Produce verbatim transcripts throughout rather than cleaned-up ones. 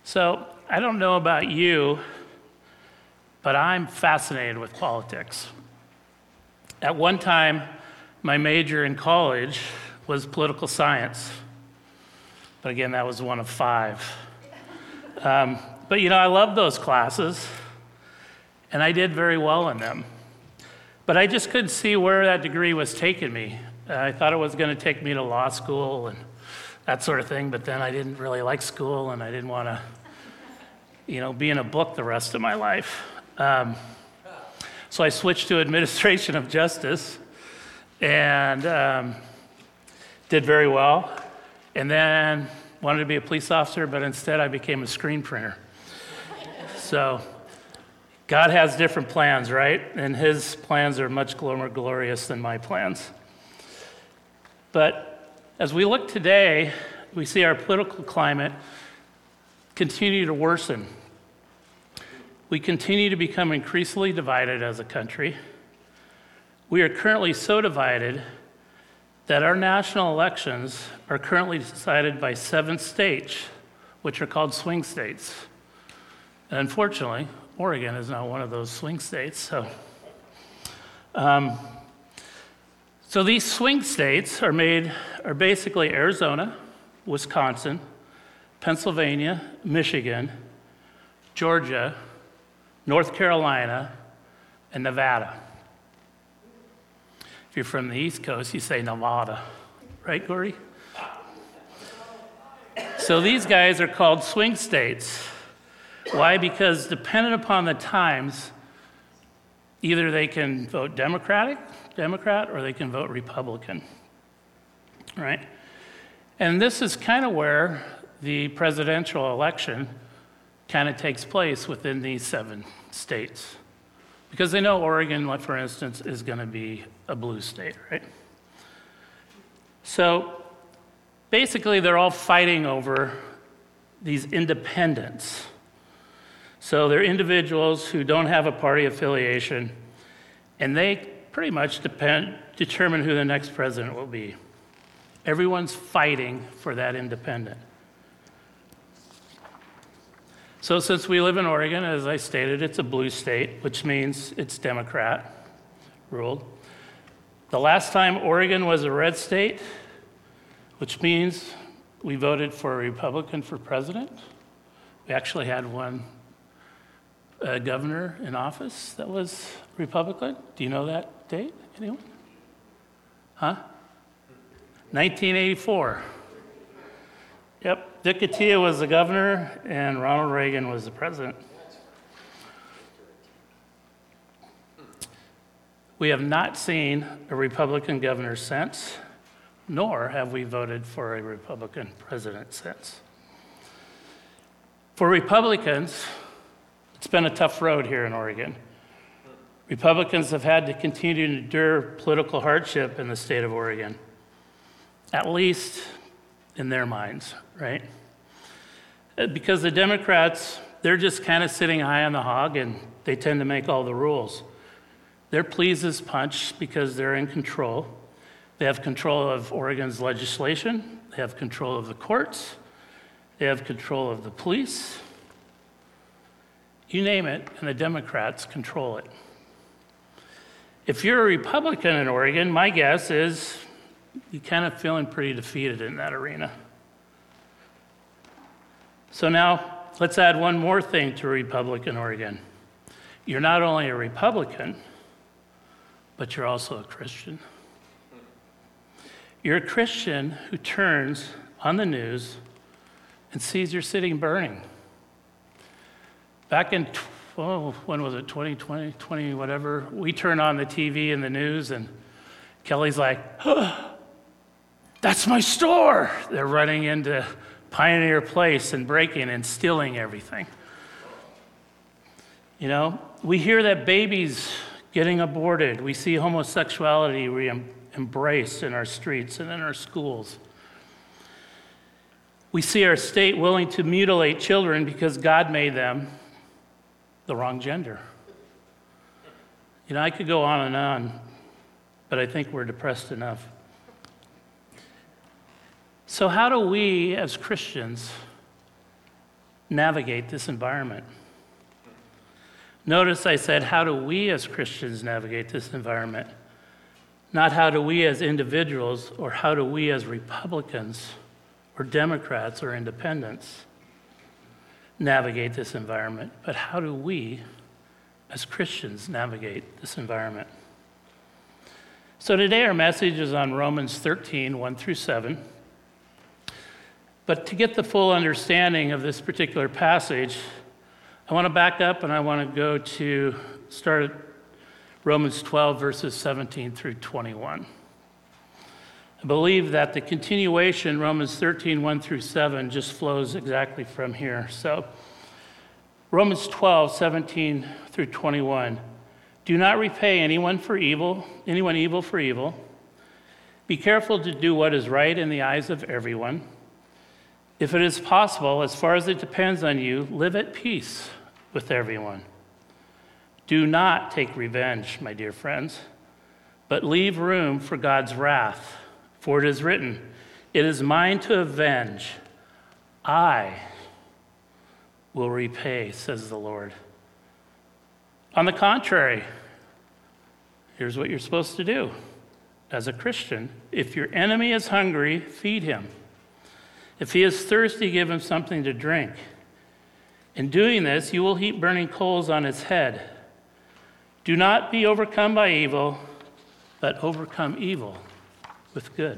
So I don't know about you, but I'm fascinated with politics. At one time, my major in college was political science. But again, that was one of five. Um, but you know, I loved those classes, and I did very well in them. But I just couldn't see where that degree was taking me. Uh, I thought it was going to take me to law school and that sort of thing, but then I didn't really like school, and I didn't want to, you know, be in a book the rest of my life. Um, so I switched to administration of justice, and um, did very well. And then wanted to be a police officer, but instead I became a screen printer. So God has different plans, right? And his plans are much more glorious than my plans. But as we look today, we see our political climate continue to worsen. We continue to become increasingly divided as a country. We are currently so divided that our national elections are currently decided by seven states, which are called swing states. And unfortunately, Oregon is not one of those swing states. So, um, so these swing states are made are basically Arizona, Wisconsin, Pennsylvania, Michigan, Georgia, North Carolina, and Nevada. If you're from the East Coast, you say Nevada, right, Gordy? So these guys are called swing states. Why? Because dependent upon the times, either they can vote Democratic, Democrat, or they can vote Republican, right? And this is kind of where the presidential election kind of takes place within these seven states. Because they know Oregon, for instance, is going to be a blue state, right? So basically, they're all fighting over these independents. So they're individuals who don't have a party affiliation, and they pretty much depend, determine who the next president will be. Everyone's fighting for that independent. So since we live in Oregon, as I stated, it's a blue state, which means it's Democrat ruled. The last time Oregon was a red state, which means we voted for a Republican for president. We actually had one uh, governor in office that was Republican. Do you know that date? Anyone? Huh? nineteen eighty-four. Yep, Dick Atiyeh was the governor, and Ronald Reagan was the president. We have not seen a Republican governor since, nor have we voted for a Republican president since. For Republicans, it's been a tough road here in Oregon. Republicans have had to continue to endure political hardship in the state of Oregon, at least in their minds, right? Because the Democrats, they're just kind of sitting high on the hog, and they tend to make all the rules. They're pleased as punch because they're in control. They have control of Oregon's legislation. They have control of the courts. They have control of the police. You name it, and the Democrats control it. If you're a Republican in Oregon, my guess is you're kind of feeling pretty defeated in that arena. So now, let's add one more thing to Republican Oregon. You're not only a Republican, but you're also a Christian. You're a Christian who turns on the news and sees your city burning. Back in, oh, when was it, twenty twenty, twenty whatever, we turn on the T V and the news, and Kelly's like, oh, that's my store. They're running into Pioneer Place and breaking and stealing everything. You know, we hear that babies getting aborted. We see homosexuality re- embraced in our streets and in our schools. We see our state willing to mutilate children because God made them the wrong gender. You know, I could go on and on, but I think we're depressed enough. So how do we as Christians navigate this environment? Notice I said, how do we as Christians navigate this environment? Not how do we as individuals or how do we as Republicans or Democrats or independents navigate this environment, but how do we as Christians navigate this environment? So today our message is on Romans thirteen, one through seven. But to get the full understanding of this particular passage, I want to back up and I want to go to start at Romans twelve, verses seventeen through twenty-one. I believe that the continuation, Romans thirteen, one through seven, just flows exactly from here. So, Romans twelve, seventeen through twenty-one. Do not repay anyone for evil, anyone evil for evil. Be careful to do what is right in the eyes of everyone. If it is possible, as far as it depends on you, live at peace with everyone. Do not take revenge, my dear friends, but leave room for God's wrath. For it is written, it is mine to avenge. I will repay, says the Lord. On the contrary, here's what you're supposed to do as a Christian. If your enemy is hungry, feed him. If he is thirsty, give him something to drink. In doing this, you will heap burning coals on his head. Do not be overcome by evil, but overcome evil with good.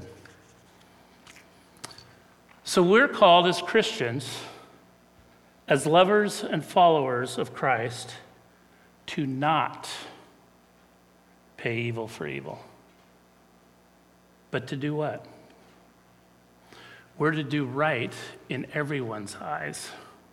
So we're called as Christians, as lovers and followers of Christ, to not pay evil for evil. But to do what? We're to do right in everyone's eyes.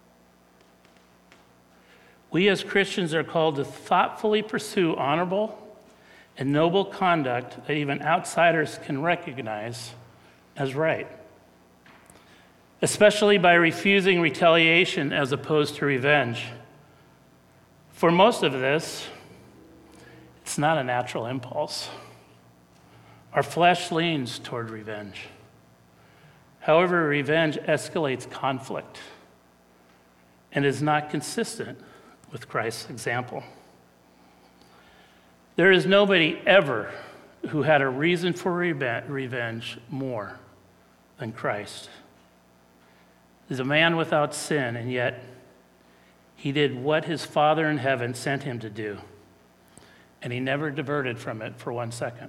We as Christians are called to thoughtfully pursue honorable and noble conduct that even outsiders can recognize as right, especially by refusing retaliation as opposed to revenge. For most of this, it's not a natural impulse. Our flesh leans toward revenge. However, revenge escalates conflict and is not consistent with Christ's example. There is nobody ever who had a reason for revenge more than Christ. He's a man without sin, and yet he did what his Father in heaven sent him to do, and he never diverted from it for one second.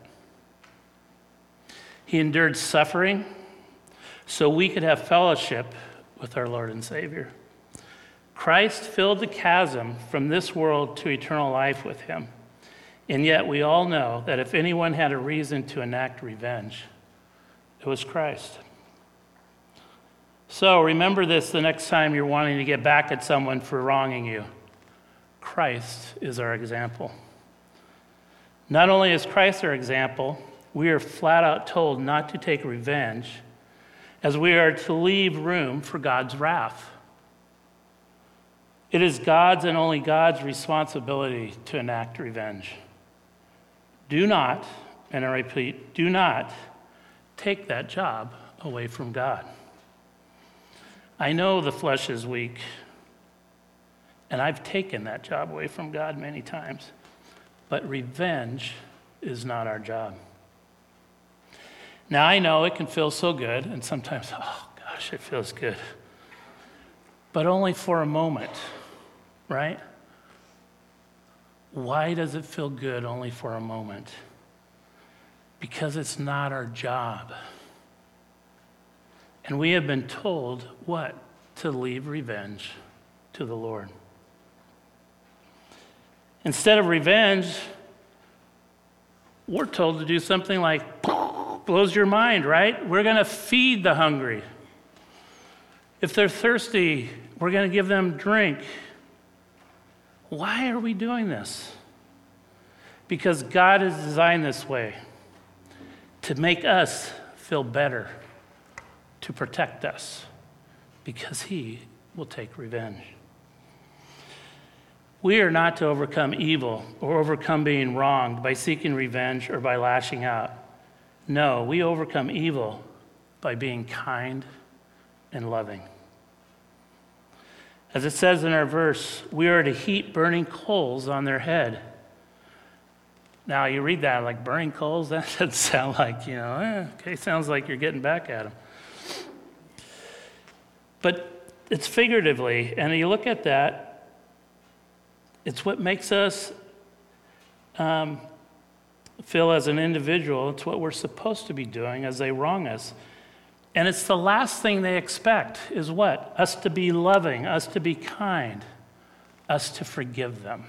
He endured suffering so we could have fellowship with our Lord and Savior. Christ filled the chasm from this world to eternal life with him. And yet we all know that if anyone had a reason to enact revenge, it was Christ. So remember this the next time you're wanting to get back at someone for wronging you. Christ is our example. Not only is Christ our example, we are flat out told not to take revenge, as we are to leave room for God's wrath. It is God's and only God's responsibility to enact revenge. Do not, and I repeat, do not take that job away from God. I know the flesh is weak, and I've taken that job away from God many times, but revenge is not our job. Now, I know it can feel so good, and sometimes, oh gosh, it feels good, but only for a moment, right? Why does it feel good only for a moment? Because it's not our job. And we have been told what? To leave revenge to the Lord. Instead of revenge, we're told to do something like, blows your mind, right? We're going to feed the hungry. If they're thirsty, we're going to give them drink. Why are we doing this? Because God is designed this way to make us feel better, to protect us, because he will take revenge. We are not to overcome evil or overcome being wronged by seeking revenge or by lashing out. No, we overcome evil by being kind and loving. As it says in our verse, we are to heap burning coals on their head. Now, you read that like burning coals, that doesn't sound like, you know, eh, okay, sounds like you're getting back at them. But it's figuratively, and you look at that, it's what makes us um, feel as an individual, it's what we're supposed to be doing as they wrong us. And it's the last thing they expect is what? Us to be loving, us to be kind, us to forgive them.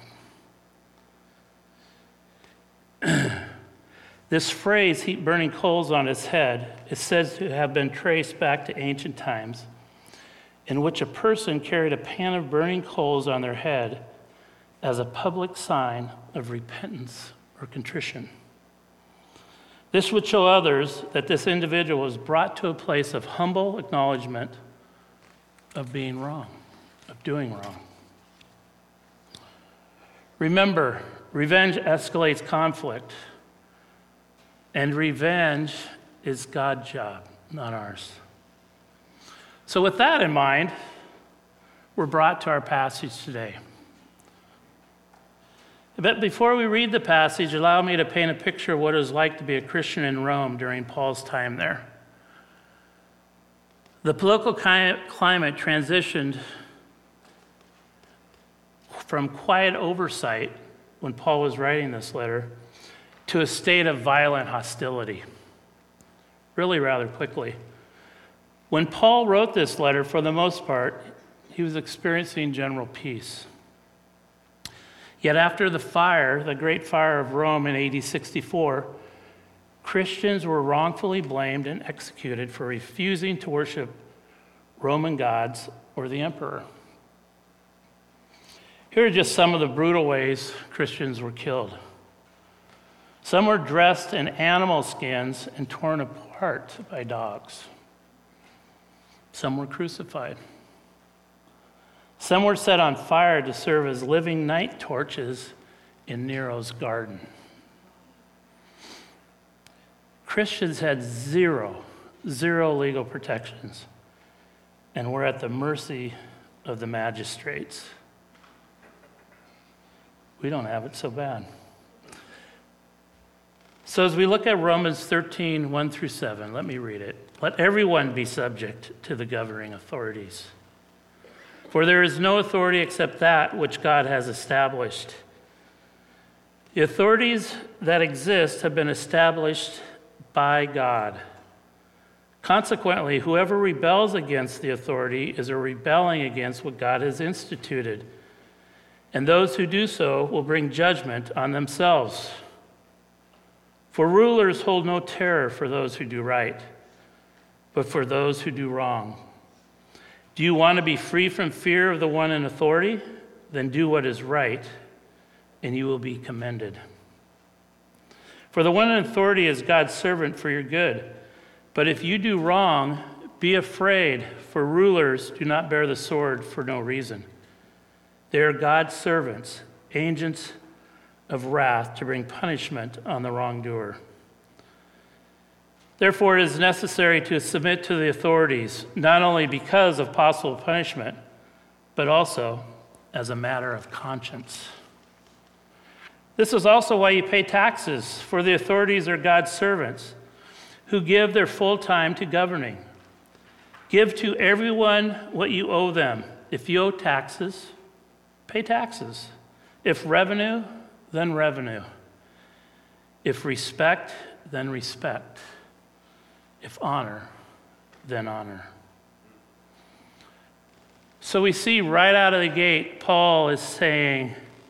This phrase, heap burning coals on his head, is said to have been traced back to ancient times, in which a person carried a pan of burning coals on their head as a public sign of repentance or contrition. This would show others that this individual was brought to a place of humble acknowledgement of being wrong, of doing wrong. Remember, revenge escalates conflict, and revenge is God's job, not ours. So with that in mind, we're brought to our passage today. But before we read the passage, allow me to paint a picture of what it was like to be a Christian in Rome during Paul's time there. The political climate transitioned from quiet oversight when Paul was writing this letter to a state of violent hostility, really rather quickly. When Paul wrote this letter, for the most part, he was experiencing general peace. Yet after the fire, the great fire of Rome in A D sixty-four, Christians were wrongfully blamed and executed for refusing to worship Roman gods or the emperor. Here are just some of the brutal ways Christians were killed. Some were dressed in animal skins and torn apart by dogs. Some were crucified. Some were set on fire to serve as living night torches in Nero's garden. Christians had zero, zero legal protections and were at the mercy of the magistrates. We don't have it so bad. So as we look at Romans thirteen, one through seven, let me read it. Let everyone be subject to the governing authorities. For there is no authority except that which God has established. The authorities that exist have been established by God. Consequently, whoever rebels against the authority is a rebelling against what God has instituted. And those who do so will bring judgment on themselves. For rulers hold no terror for those who do right, but for those who do wrong. Do you want to be free from fear of the one in authority? Then do what is right, and you will be commended. For the one in authority is God's servant for your good. But if you do wrong, be afraid, for rulers do not bear the sword for no reason. They are God's servants, agents of wrath to bring punishment on the wrongdoer. Therefore, it is necessary to submit to the authorities, not only because of possible punishment, but also as a matter of conscience. This is also why you pay taxes, for the authorities are God's servants who give their full time to governing. Give to everyone what you owe them. If you owe taxes, pay taxes. If revenue, then revenue. If respect, then respect. If honor, then honor. So we see right out of the gate, Paul is saying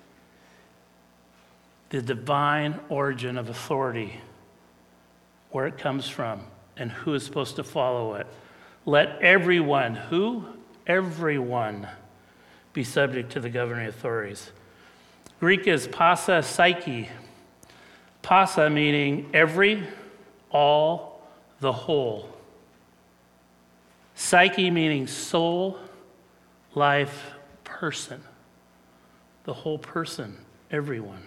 the divine origin of authority, where it comes from, and who is supposed to follow it. Let everyone, who? Everyone, be subject to the governing authorities. Greek is pasa psyche. Pasa meaning every, all, the whole. Psyche meaning soul, life, person. The whole person, everyone.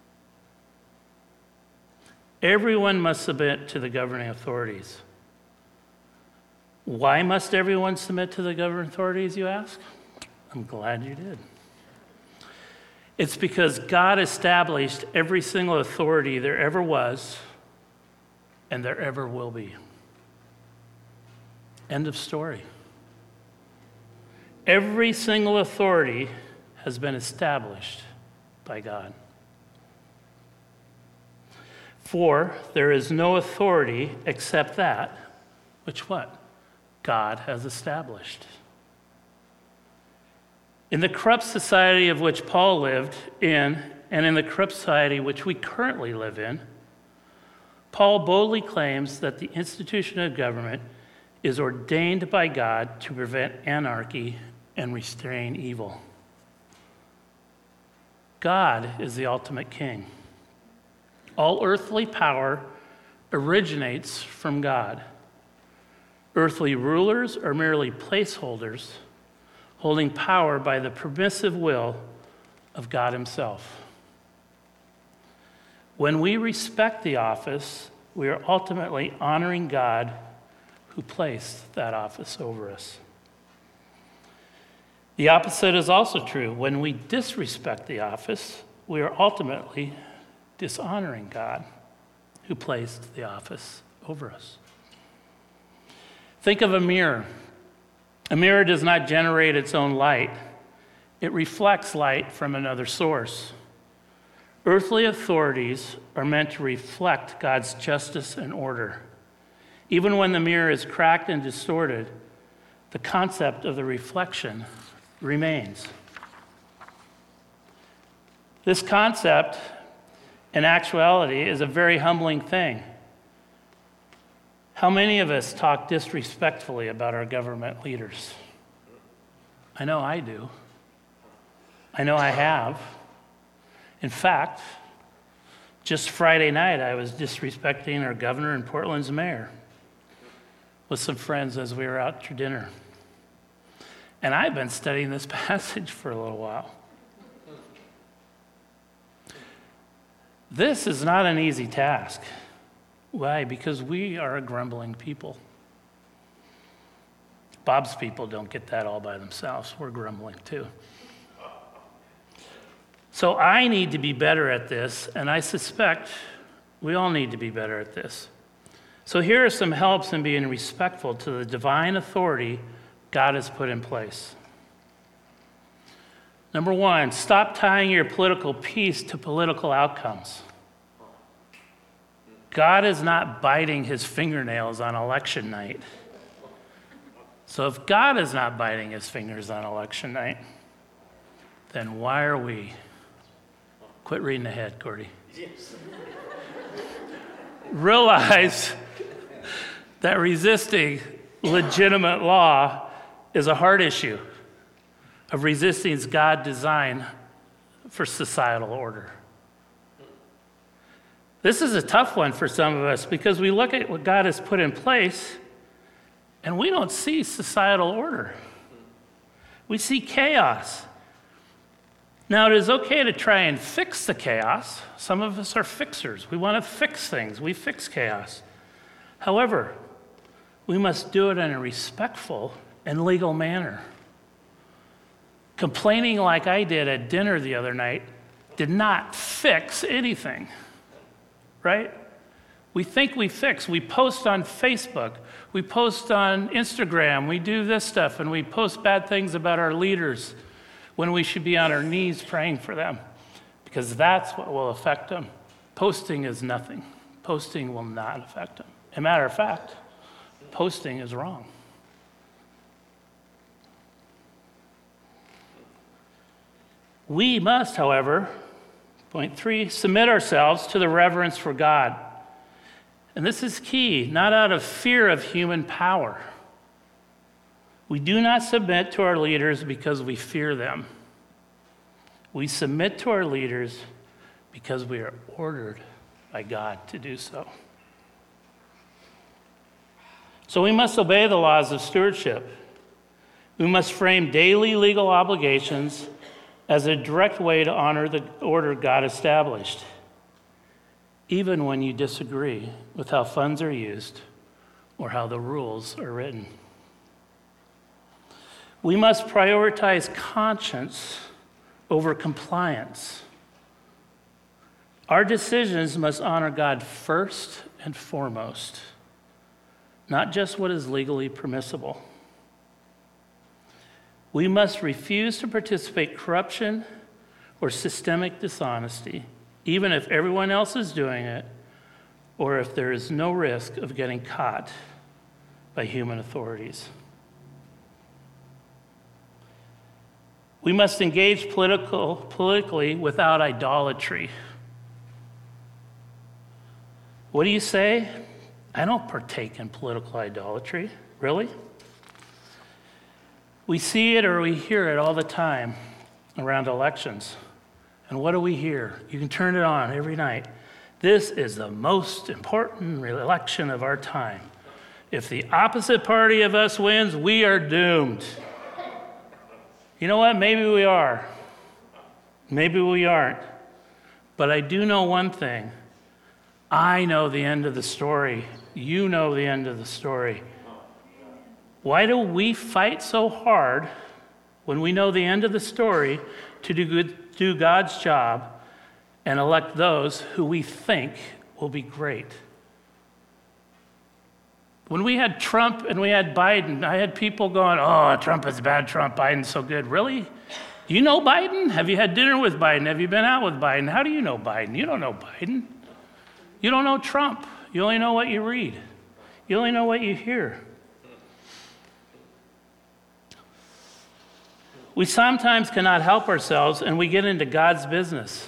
Everyone must submit to the governing authorities. Why must everyone submit to the governing authorities, you ask? I'm glad you did. It's because God established every single authority there ever was and there ever will be. End of story. Every single authority has been established by God. For there is no authority except that which what? God has established. In the corrupt society of which Paul lived in, and in the corrupt society which we currently live in, Paul boldly claims that the institution of government is ordained by God to prevent anarchy and restrain evil. God is the ultimate king. All earthly power originates from God. Earthly rulers are merely placeholders holding power by the permissive will of God himself. When we respect the office, we are ultimately honoring God who placed that office over us. The opposite is also true. When we disrespect the office, we are ultimately dishonoring God who placed the office over us. Think of a mirror. A mirror does not generate its own light. It reflects light from another source. Earthly authorities are meant to reflect God's justice and order. Even when the mirror is cracked and distorted, the concept of the reflection remains. This concept, in actuality, is a very humbling thing. How many of us talk disrespectfully about our government leaders? I know I do. I know I have. In fact, just Friday night, I was disrespecting our governor and Portland's mayor with some friends as we were out to dinner. And I've been studying this passage for a little while. This is not an easy task. Why? Because we are a grumbling people. Bob's people don't get that all by themselves. We're grumbling too. So I need to be better at this, and I suspect we all need to be better at this. So here are some helps in being respectful to the divine authority God has put in place. Number one, stop tying your political peace to political outcomes. God is not biting his fingernails on election night. So if God is not biting his fingers on election night, then why are we? Quit reading ahead, Gordy. Yes. Realize that resisting legitimate law is a hard issue of resisting God's design for societal order. This is a tough one for some of us because we look at what God has put in place and we don't see societal order. We see chaos. Now, it is okay to try and fix the chaos. Some of us are fixers. We want to fix things. We fix chaos. However, we must do it in a respectful and legal manner. Complaining like I did at dinner the other night did not fix anything. Right? We think we fix. We post on Facebook. We post on Instagram. We do this stuff, and we post bad things about our leaders when we should be on our knees praying for them, because that's what will affect them. Posting is nothing. Posting will not affect them. As a matter of fact, posting is wrong. We must, however, point three, submit ourselves to the reverence for God. And this is key, not out of fear of human power. We do not submit to our leaders because we fear them. We submit to our leaders because we are ordered by God to do so. So we must obey the laws of stewardship. We must frame daily legal obligations as a direct way to honor the order God established, even when you disagree with how funds are used or how the rules are written. We must prioritize conscience over compliance. Our decisions must honor God first and foremost, not just what is legally permissible. We must refuse to participate in corruption or systemic dishonesty, even if everyone else is doing it, or if there is no risk of getting caught by human authorities. We must engage political, politically without idolatry. What do you say? I don't partake in political idolatry. Really? We see it or we hear it all the time around elections. And what do we hear? You can turn it on every night. This is the most important election of our time. If the opposite party of us wins, we are doomed. You know what? Maybe we are. Maybe we aren't. But I do know one thing. I know the end of the story. You know the end of the story. Why do we fight so hard when we know the end of the story to do, good, do God's job and elect those who we think will be great? When we had Trump and we had Biden, I had people going, oh, Trump is bad, Trump, Biden's so good. Really? Do you know Biden? Have you had dinner with Biden? Have you been out with Biden? How do you know Biden? You don't know Biden. You don't know Trump. You only know what you read. You only know what you hear. We sometimes cannot help ourselves and we get into God's business.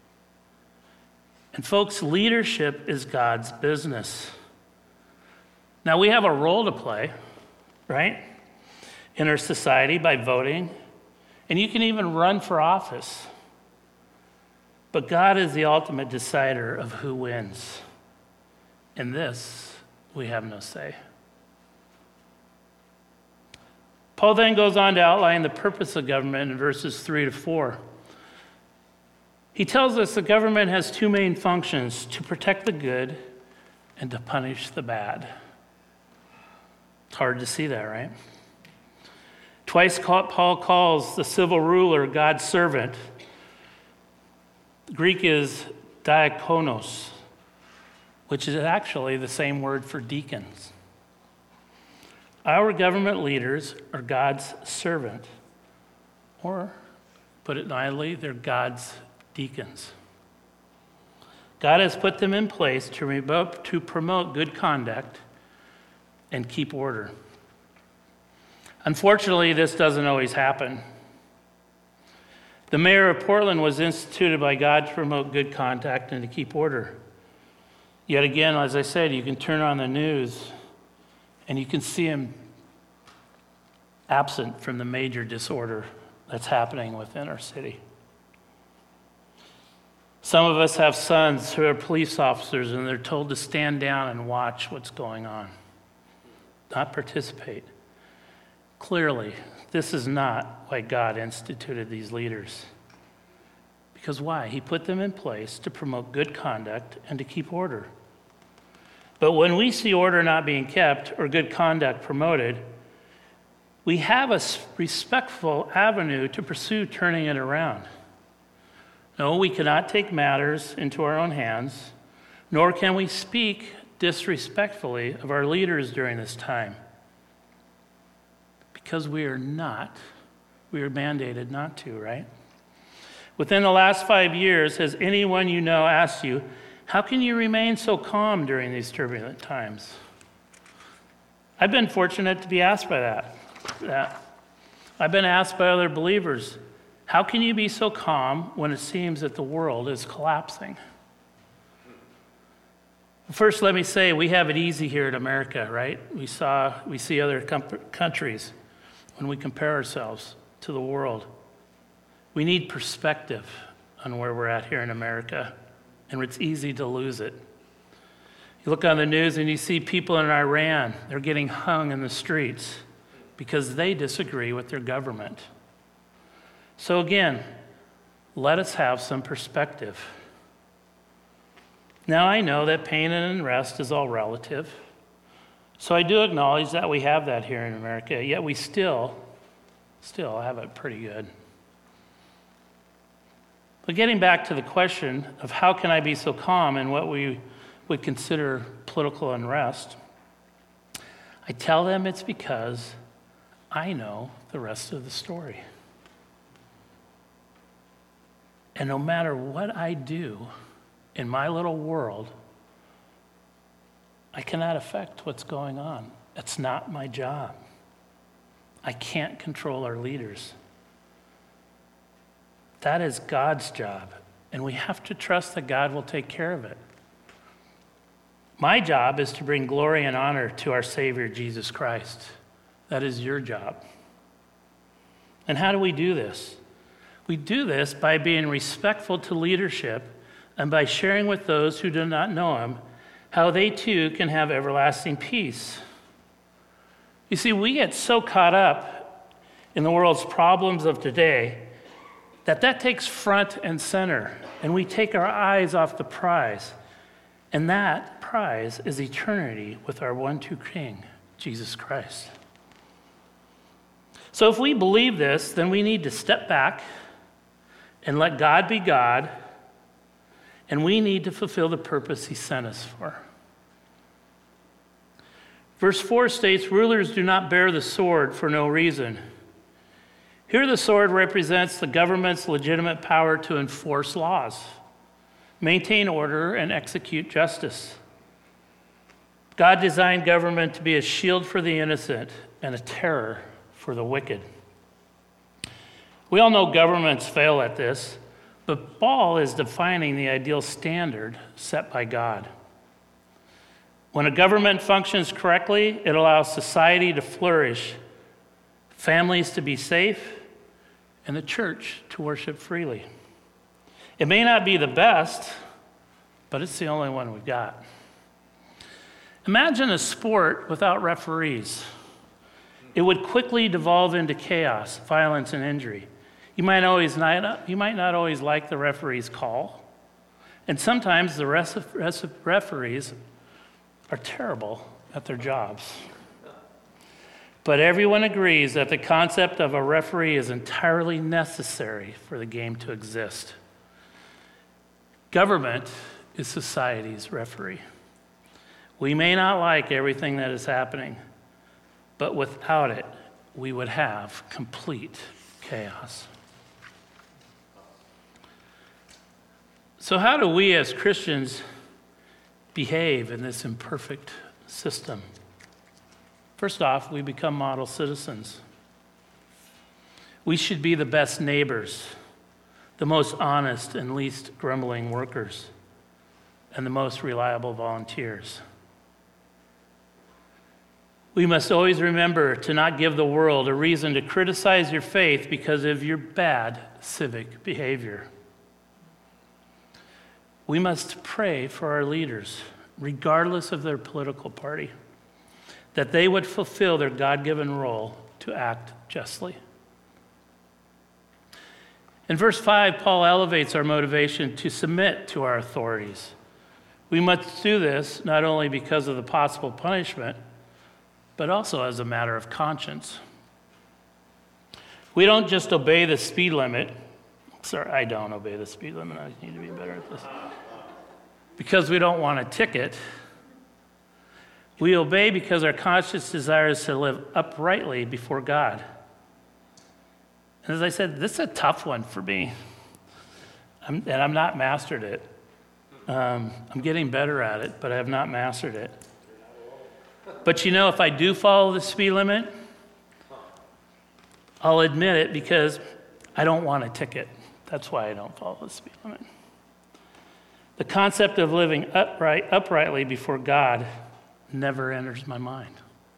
And folks, leadership is God's business. Now, we have a role to play, right, in our society by voting, and you can even run for office. But God is the ultimate decider of who wins. In this, we have no say. Paul then goes on to outline the purpose of government in verses three to four. He tells us the government has two main functions: to protect the good and to punish the bad. It's hard to see that, right? Twice Paul calls the civil ruler God's servant. The Greek is diakonos, which is actually the same word for deacons. Our government leaders are God's servant, or, put it mildly, they're God's deacons. God has put them in place to remote, to promote good conduct and keep order. Unfortunately, this doesn't always happen. The mayor of Portland was instituted by God to promote good conduct and to keep order. Yet again, as I said, you can turn on the news and you can see him absent from the major disorder that's happening within our city. Some of us have sons who are police officers and they're told to stand down and watch what's going on, not participate. Clearly, this is not why God instituted these leaders. Because why? He put them in place to promote good conduct and to keep order. But when we see order not being kept or good conduct promoted, we have a respectful avenue to pursue turning it around. No, we cannot take matters into our own hands, nor can we speak disrespectfully of our leaders during this time. Because we are not, we are mandated not to, right? Within the last five years, has anyone you know asked you, how can you remain so calm during these turbulent times? I've been fortunate to be asked by that. that. I've been asked by other believers, how can you be so calm when it seems that the world is collapsing? First, let me say, we have it easy here in America, right? We saw, we see other com- countries when we compare ourselves to the world. We need perspective on where we're at here in America, and it's easy to lose it. You look on the news and you see people in Iran, they're getting hung in the streets because they disagree with their government. So again, let us have some perspective. Now I know that pain and unrest is all relative, so I do acknowledge that we have that here in America, yet we still Still, I have it pretty good. But getting back to the question of how can I be so calm in what we would consider political unrest, I tell them it's because I know the rest of the story. And no matter what I do in my little world, I cannot affect what's going on. It's not my job. I can't control our leaders. That is God's job, and we have to trust that God will take care of it. My job is to bring glory and honor to our Savior, Jesus Christ. That is your job. And how do we do this? We do this by being respectful to leadership and by sharing with those who do not know Him how they too can have everlasting peace. You see, we get so caught up in the world's problems of today that that takes front and center, and we take our eyes off the prize. And that prize is eternity with our one true King, Jesus Christ. So if we believe this, then we need to step back and let God be God, and we need to fulfill the purpose He sent us for. Verse four states, rulers do not bear the sword for no reason. Here the sword represents the government's legitimate power to enforce laws, maintain order, and execute justice. God designed government to be a shield for the innocent and a terror for the wicked. We all know governments fail at this, but Paul is defining the ideal standard set by God. When a government functions correctly, it allows society to flourish, families to be safe, and the church to worship freely. It may not be the best, but it's the only one we've got. Imagine a sport without referees. It would quickly devolve into chaos, violence, and injury. You might always not, you might not always like the referee's call, and sometimes the rest of, rest of referees are terrible at their jobs. But everyone agrees that the concept of a referee is entirely necessary for the game to exist. Government is society's referee. We may not like everything that is happening, but without it, we would have complete chaos. So how do we as Christians behave in this imperfect system? First off, we become model citizens. We should be the best neighbors, the most honest and least grumbling workers, and the most reliable volunteers. We must always remember to not give the world a reason to criticize your faith because of your bad civic behavior. We must pray for our leaders, regardless of their political party, that they would fulfill their God-given role to act justly. In verse five, Paul elevates our motivation to submit to our authorities. We must do this not only because of the possible punishment, but also as a matter of conscience. We don't just obey the speed limit. Sorry, I don't obey the speed limit. I need to be better at this. Because we don't want a ticket. We obey because our conscience desires to live uprightly before God. And as I said, this is a tough one for me. I'm, and I'm not mastered it. Um, I'm getting better at it, but I have not mastered it. But you know, if I do follow the speed limit, I'll admit it because I don't want a ticket. That's why I don't follow the speed limit. The concept of living upright, uprightly before God never enters my mind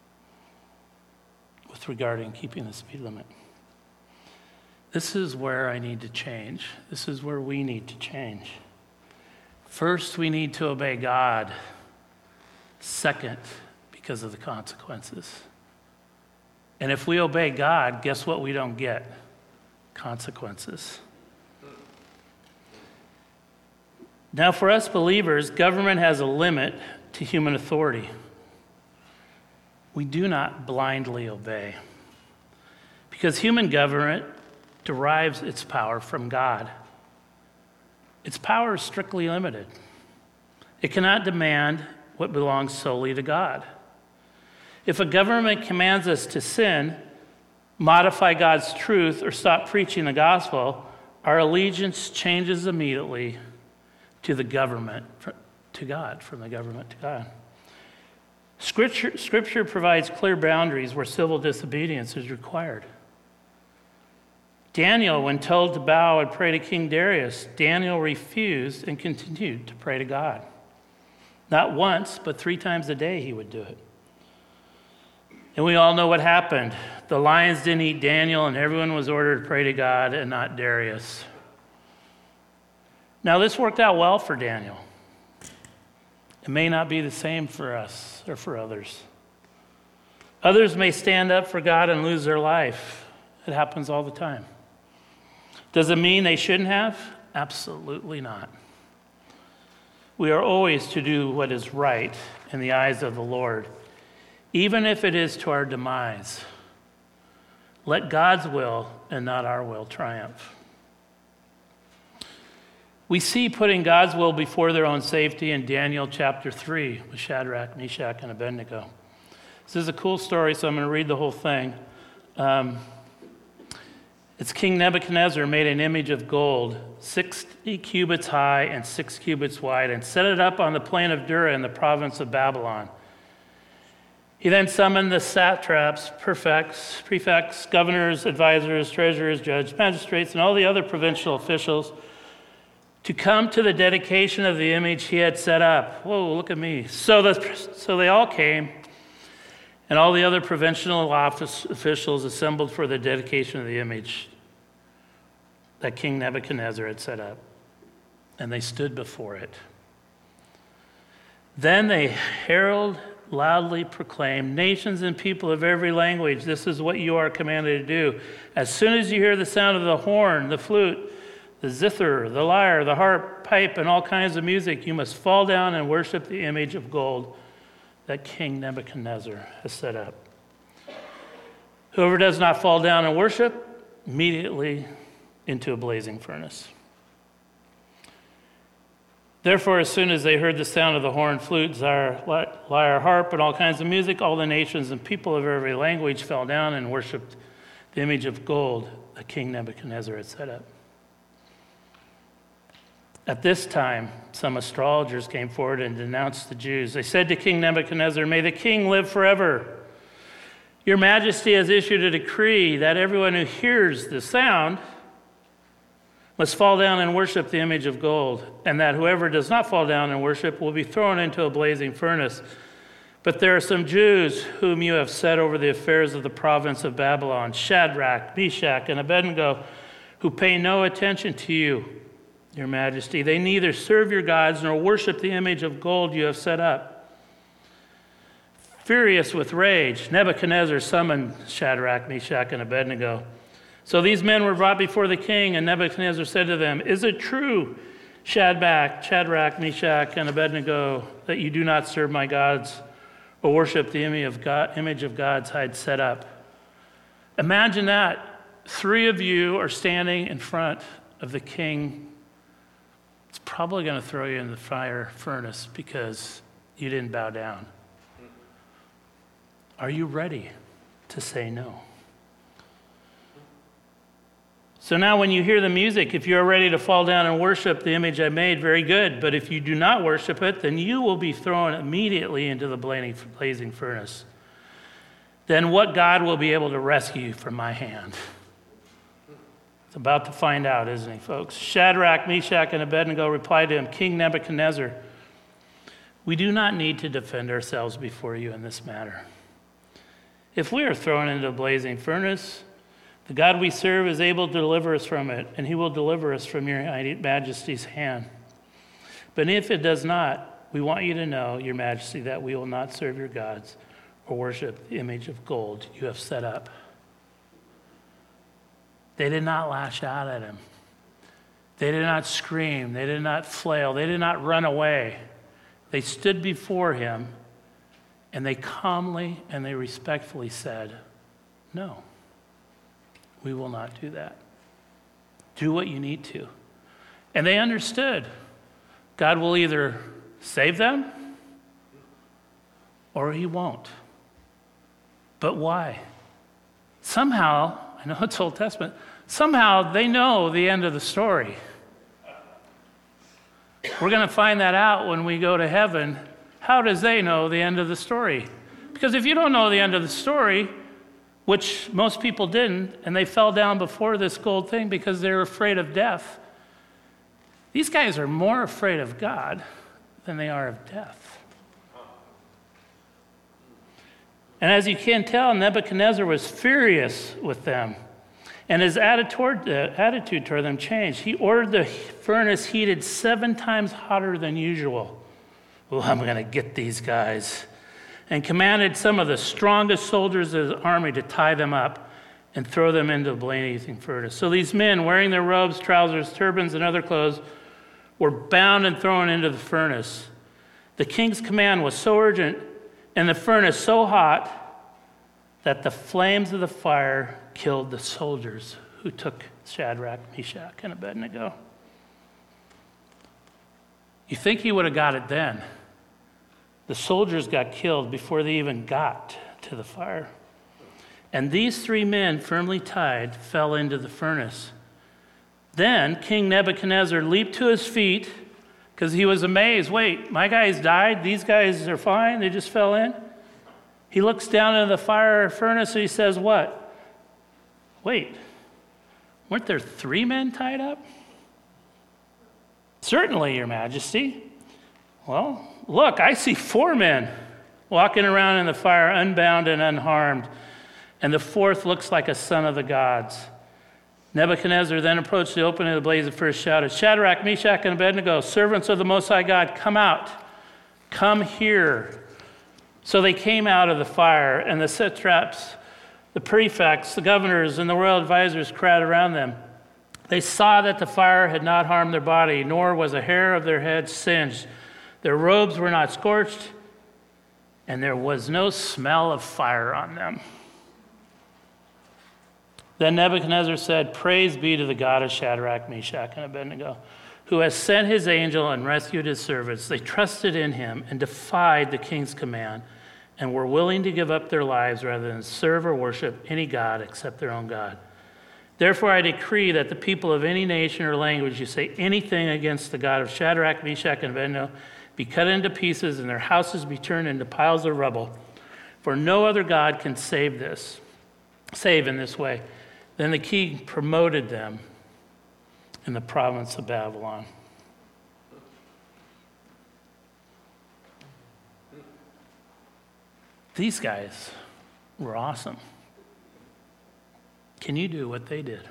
with regarding keeping the speed limit. This is where I need to change. This is where we need to change. First, we need to obey God. Second, because of the consequences. And if we obey God, guess what we don't get? Consequences. Now, for us believers, government has a limit to human authority. We do not blindly obey. Because human government derives its power from God. Its power is strictly limited. It cannot demand what belongs solely to God. If a government commands us to sin, modify God's truth, or stop preaching the gospel, our allegiance changes immediately to the government, to God, from the government to God. Scripture, Scripture provides clear boundaries where civil disobedience is required. Daniel, when told to bow and pray to King Darius, Daniel refused and continued to pray to God. Not once, but three times a day he would do it. And we all know what happened. The lions didn't eat Daniel, and everyone was ordered to pray to God and not Darius. Now, this worked out well for Daniel. It may not be the same for us or for others. Others may stand up for God and lose their life. It happens all the time. Does it mean they shouldn't have? Absolutely not. We are always to do what is right in the eyes of the Lord, even if it is to our demise. Let God's will and not our will triumph. We see putting God's will before their own safety in Daniel chapter three with Shadrach, Meshach, and Abednego. This is a cool story, so I'm going to read the whole thing. Um, it's King Nebuchadnezzar made an image of gold, sixty cubits high and six cubits wide, and set it up on the plain of Dura in the province of Babylon. He then summoned the satraps, prefects, prefects, governors, advisors, treasurers, judges, magistrates, and all the other provincial officials to come to the dedication of the image he had set up. Whoa, look at me. So, the, so they all came, and all the other provincial office officials assembled for the dedication of the image that King Nebuchadnezzar had set up. And they stood before it. Then they herald loudly proclaimed, nations and people of every language, this is what you are commanded to do. As soon as you hear the sound of the horn, the flute, the zither, the lyre, the harp, pipe, and all kinds of music, you must fall down and worship the image of gold that King Nebuchadnezzar has set up. Whoever does not fall down and worship, immediately into a blazing furnace. Therefore, as soon as they heard the sound of the horn, flute, lyre, lyre, harp, and all kinds of music, all the nations and people of every language fell down and worshiped the image of gold that King Nebuchadnezzar had set up. At this time, some astrologers came forward and denounced the Jews. They said to King Nebuchadnezzar, "May the king live forever. Your majesty has issued a decree that everyone who hears the sound must fall down and worship the image of gold, and that whoever does not fall down and worship will be thrown into a blazing furnace. But there are some Jews whom you have set over the affairs of the province of Babylon, Shadrach, Meshach, and Abednego, who pay no attention to you, your majesty. They neither serve your gods nor worship the image of gold you have set up." Furious with rage, Nebuchadnezzar summoned Shadrach, Meshach, and Abednego. So these men were brought before the king, and Nebuchadnezzar said to them, "Is it true, Shadrach, Shadrach, Meshach, and Abednego, that you do not serve my gods or worship the image of, God, image of gods I had set up?" Imagine that. Three of you are standing in front of the king. It's probably going to throw you in the fire furnace because you didn't bow down. Are you ready to say no? So now when you hear the music, if you're ready to fall down and worship the image I made, very good. But if you do not worship it, then you will be thrown immediately into the blazing furnace. Then what God will be able to rescue you from my hand? It's about to find out, isn't he, folks? Shadrach, Meshach, and Abednego replied to him, "King Nebuchadnezzar, we do not need to defend ourselves before you in this matter. If we are thrown into a blazing furnace, the God we serve is able to deliver us from it, and he will deliver us from your majesty's hand. But if it does not, we want you to know, your majesty, that we will not serve your gods or worship the image of gold you have set up." They did not lash out at him. They did not scream. They did not flail. They did not run away. They stood before him, and they calmly and they respectfully said, "No." We will not do that. Do what you need to. And they understood. God will either save them or he won't. But why? Somehow, I know it's Old Testament, somehow they know the end of the story. We're going to find that out when we go to heaven. How does they know the end of the story? Because if you don't know the end of the story, which most people didn't, and they fell down before this gold thing because they were afraid of death, these guys are more afraid of God than they are of death. And as you can tell, Nebuchadnezzar was furious with them. And his attitude, uh, attitude toward them changed. He ordered the furnace heated seven times hotter than usual. Well, I'm going to get these guys. And commanded some of the strongest soldiers of the army to tie them up and throw them into the blazing furnace. So these men, wearing their robes, trousers, turbans, and other clothes, were bound and thrown into the furnace. The king's command was so urgent and the furnace so hot that the flames of the fire killed the soldiers who took Shadrach, Meshach, and Abednego. You think he would have got it then? The soldiers got killed before they even got to the fire. And these three men, firmly tied, fell into the furnace. Then King Nebuchadnezzar leaped to his feet because he was amazed. Wait, my guys died? These guys are fine? They just fell in? He looks down into the fire furnace and he says, what? Wait, weren't there three men tied up? Certainly, Your Majesty. Well, look, I see four men walking around in the fire, unbound and unharmed, and the fourth looks like a son of the gods. Nebuchadnezzar then approached the opening of the blaze and first shouted, Shadrach, Meshach, and Abednego, servants of the Most High God, come out, come here. So they came out of the fire, and the satraps, the prefects, the governors, and the royal advisors crowded around them. They saw that the fire had not harmed their body, nor was a hair of their head singed. Their robes were not scorched, and there was no smell of fire on them. Then Nebuchadnezzar said, Praise be to the God of Shadrach, Meshach, and Abednego, who has sent his angel and rescued his servants. They trusted in him and defied the king's command and were willing to give up their lives rather than serve or worship any god except their own God. Therefore I decree that the people of any nation or language who say anything against the God of Shadrach, Meshach, and Abednego be cut into pieces and their houses be turned into piles of rubble. For no other God can save this, save in this way. Then the king promoted them in the province of Babylon. These guys were awesome. Can you do what they did?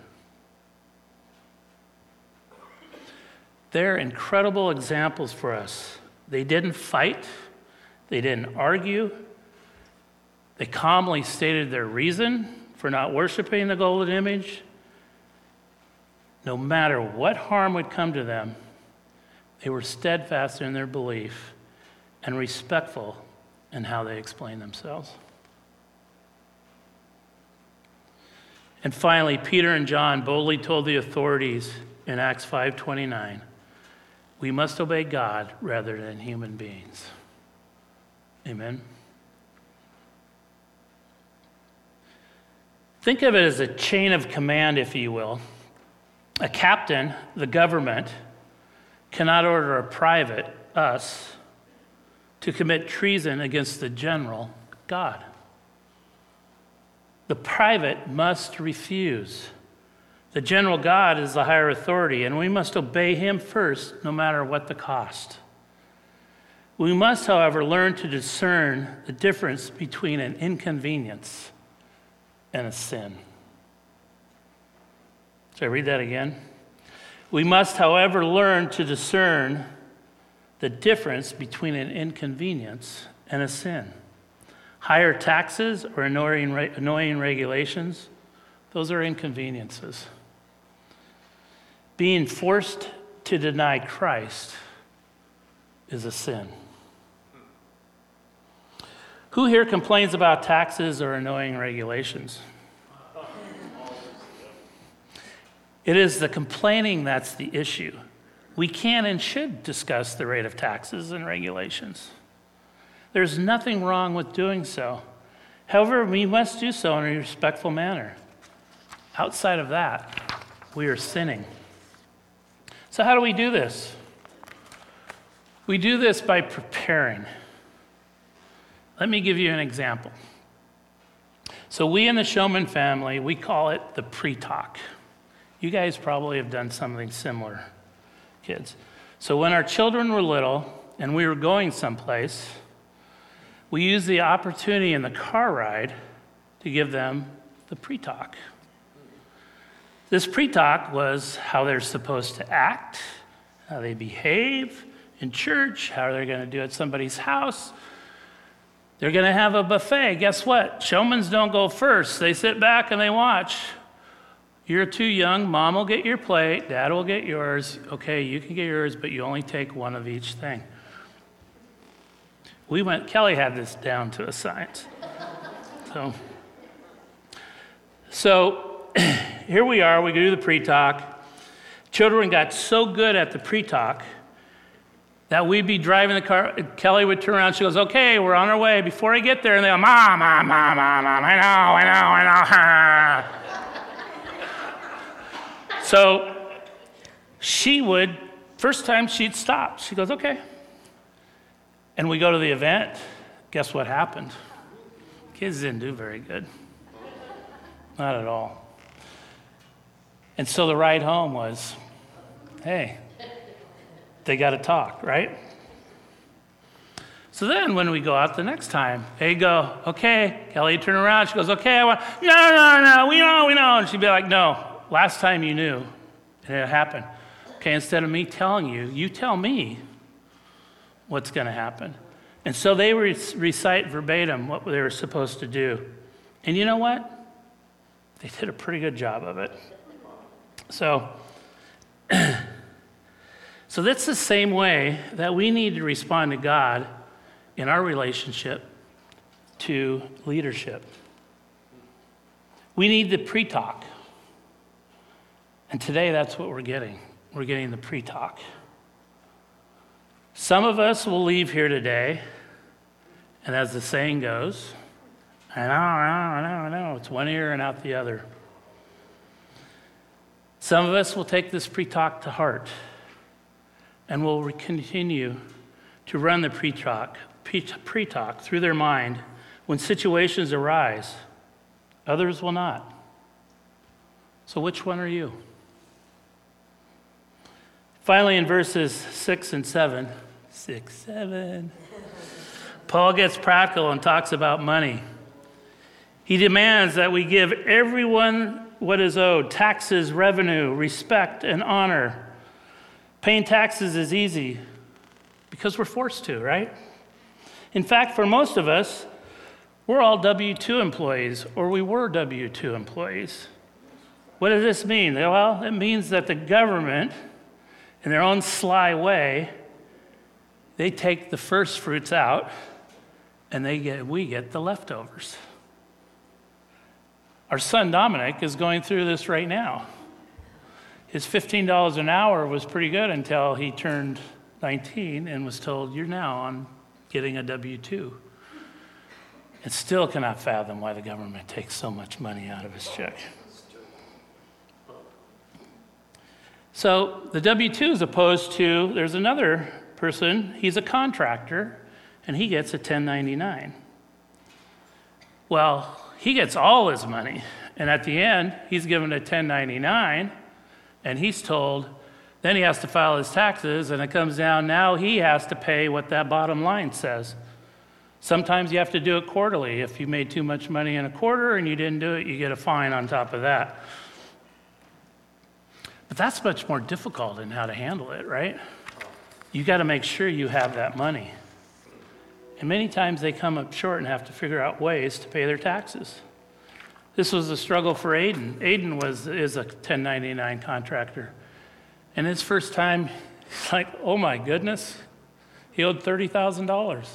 They're incredible examples for us. They didn't fight. They didn't argue. They calmly stated their reason for not worshiping the golden image. No matter what harm would come to them, they were steadfast in their belief and respectful in how they explained themselves. And finally, Peter and John boldly told the authorities in Acts five twenty-nine, we must obey God rather than human beings. Amen. Think of it as a chain of command, if you will. A captain, the government, cannot order a private, us, to commit treason against the general, God. The private must refuse. The general God is the higher authority, and we must obey him first, no matter what the cost. We must, however, learn to discern the difference between an inconvenience and a sin. Should I read that again? We must, however, learn to discern the difference between an inconvenience and a sin. Higher taxes or annoying, annoying regulations, those are inconveniences. Being forced to deny Christ is a sin. Who here complains about taxes or annoying regulations? It is the complaining that's the issue. We can and should discuss the rate of taxes and regulations. There's nothing wrong with doing so. However, we must do so in a respectful manner. Outside of that, we are sinning. So how do we do this? We do this by preparing. Let me give you an example. So we in the Showman family, we call it the pre-talk. You guys probably have done something similar, kids. So when our children were little and we were going someplace, we used the opportunity in the car ride to give them the pre-talk. This pre-talk was how they're supposed to act, how they behave in church, how they're going to do at somebody's house. They're going to have a buffet. Guess what? Showmans don't go first. They sit back and they watch. You're too young. Mom will get your plate. Dad will get yours. Okay, you can get yours, but you only take one of each thing. We went, Kelly had this down to a science. So, so here we are. We do the pre-talk. Children got so good at the pre-talk that we'd be driving the car. Kelly would turn around. She goes, okay, we're on our way. Before I get there, and they go, Mom, Mom, Mom, Mom, Mom, I know, I know, I know. So she would, first time she'd stop. She goes, okay. And we go to the event. Guess what happened? Kids didn't do very good. Not at all. And so the ride home was, hey, they got to talk, right? So then when we go out the next time, they go, okay. Kelly turn around. She goes, okay, I want, no, no, no, we know, we know. And she'd be like, no, last time you knew, and it happened. Okay, instead of me telling you, you tell me what's going to happen. And so they re- recite verbatim what they were supposed to do. And you know what? They did a pretty good job of it. So, so that's the same way that we need to respond to God in our relationship to leadership. We need the pre-talk. And today that's what we're getting. We're getting the pre-talk. Some of us will leave here today, and as the saying goes, I know, I know, I know, I know, it's one ear and out the other. Some of us will take this pre-talk to heart, and will continue to run the pre-talk, pre-talk through their mind when situations arise. Others will not. So which one are you? Finally, in verses six and seven, six, seven, Paul gets practical and talks about money. He demands that we give everyone what is owed: taxes, revenue, respect, and honor. Paying taxes is easy because we're forced to, right? In fact, for most of us, we're all W two employees, or we were W two employees. What does this mean? Well, it means that the government, in their own sly way, they take the first fruits out, and they get we get the leftovers. Our son Dominic is going through this right now. His fifteen dollars an hour was pretty good until he turned nineteen and was told, you're now on getting a W two. And still cannot fathom why the government takes so much money out of his check. So the W two is opposed to, there's another person, he's a contractor, and he gets a ten ninety-nine. Well, he gets all his money, and at the end, he's given a ten ninety-nine, and he's told, then he has to file his taxes, and it comes down, now he has to pay what that bottom line says. Sometimes you have to do it quarterly. If you made too much money in a quarter and you didn't do it, you get a fine on top of that. But that's much more difficult in how to handle it, right? You got to make sure you have that money. And many times they come up short and have to figure out ways to pay their taxes. This was a struggle for Aiden. Aiden was is a ten ninety-nine contractor. And his first time, he's like, oh my goodness, he owed thirty thousand dollars.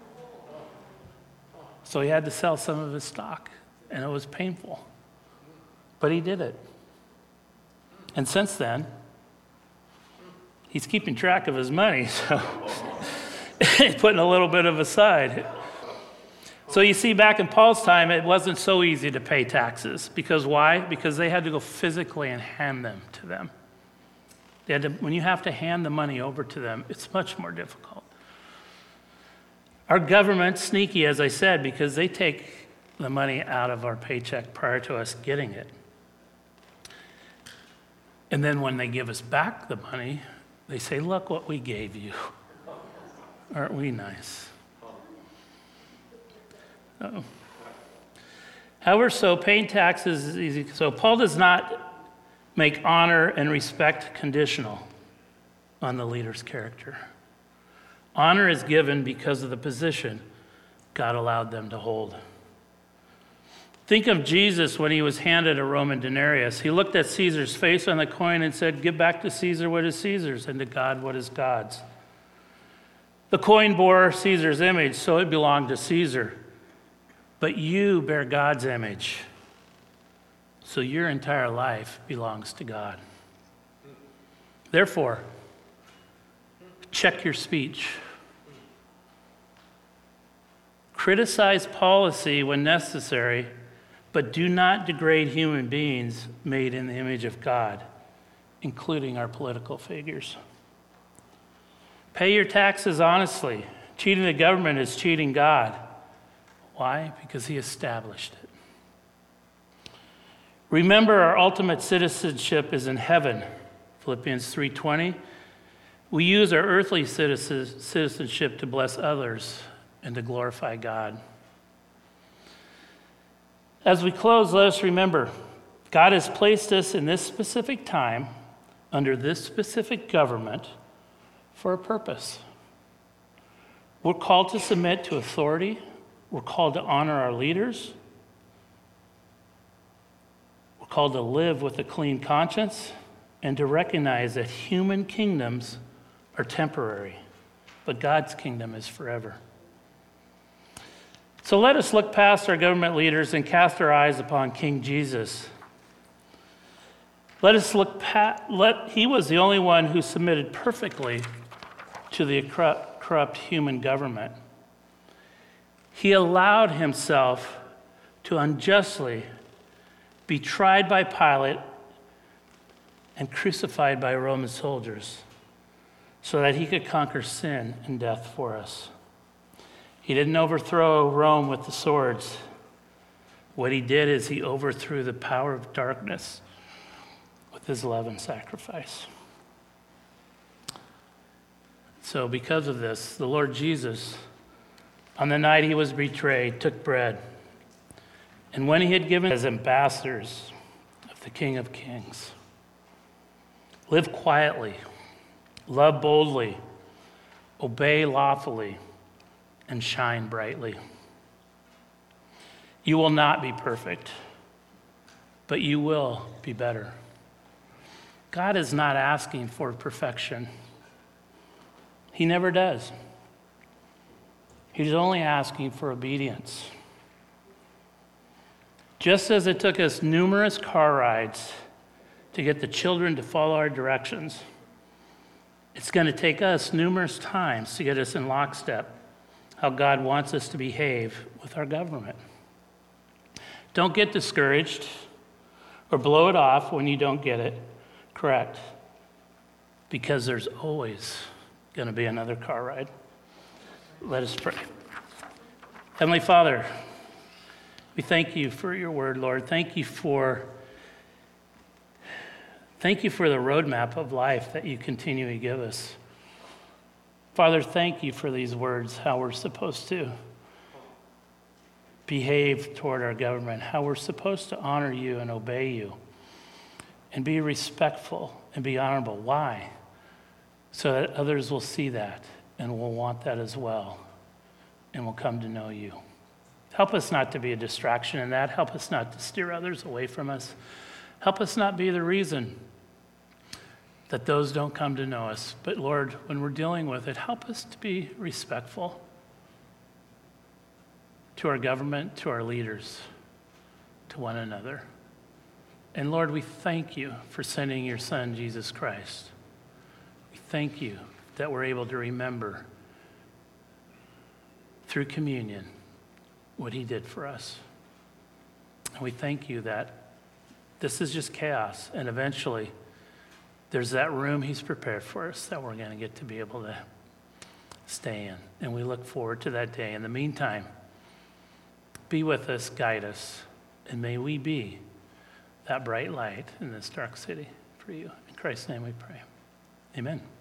So he had to sell some of his stock, and it was painful. But he did it. And since then, he's keeping track of his money, so he's putting a little bit of aside. So you see, back in Paul's time, it wasn't so easy to pay taxes. Because why? Because they had to go physically and hand them to them. They had to, when you have to hand the money over to them, it's much more difficult. Our government's sneaky, as I said, because they take the money out of our paycheck prior to us getting it. And then when they give us back the money, they say, look what we gave you. Aren't we nice? Uh-oh. However, so paying taxes is easy. So Paul does not make honor and respect conditional on the leader's character. Honor is given because of the position God allowed them to hold. Think of Jesus when he was handed a Roman denarius. He looked at Caesar's face on the coin and said, give back to Caesar what is Caesar's and to God what is God's. The coin bore Caesar's image, so it belonged to Caesar. But you bear God's image, so your entire life belongs to God. Therefore, check your speech. Criticize policy when necessary, but do not degrade human beings made in the image of God, including our political figures. Pay your taxes honestly. Cheating the government is cheating God. Why? Because he established it. Remember, our ultimate citizenship is in heaven. Philippians three twenty. We use our earthly citizenship to bless others and to glorify God. As we close, let us remember, God has placed us in this specific time, under this specific government, for a purpose. We're called to submit to authority. We're called to honor our leaders. We're called to live with a clean conscience and to recognize that human kingdoms are temporary, but God's kingdom is forever. So let us look past our government leaders and cast our eyes upon King Jesus. Let us look past, let, he was the only one who submitted perfectly to the corrupt, corrupt human government. He allowed himself to unjustly be tried by Pilate and crucified by Roman soldiers so that he could conquer sin and death for us. He didn't overthrow Rome with the swords. What he did is he overthrew the power of darkness with his love and sacrifice. So because of this, the Lord Jesus, on the night he was betrayed, took bread. And when he had given as ambassadors of the King of Kings, live quietly, love boldly, obey lawfully, and shine brightly. You will not be perfect, but you will be better. God is not asking for perfection. He never does. He's only asking for obedience. Just as it took us numerous car rides to get the children to follow our directions, it's going to take us numerous times to get us in lockstep how God wants us to behave with our government. Don't get discouraged or blow it off when you don't get it correct, because there's always going to be another car ride. Let us pray. Heavenly Father, we thank you for your word, Lord. Thank you for thank you for the roadmap of life that you continually give us. Father, thank you for these words, how we're supposed to behave toward our government, how we're supposed to honor you and obey you and be respectful and be honorable. Why? So that others will see that and will want that as well and will come to know you. Help us not to be a distraction in that. Help us not to steer others away from us. Help us not be the reason that those don't come to know us. But Lord, when we're dealing with it, help us to be respectful to our government, to our leaders, to one another. And Lord, we thank you for sending your Son, Jesus Christ. We thank you that we're able to remember through communion what he did for us. And we thank you that this is just chaos, and eventually there's that room he's prepared for us that we're going to get to be able to stay in. And we look forward to that day. In the meantime, be with us, guide us, and may we be that bright light in this dark city for you. In Christ's name we pray. Amen.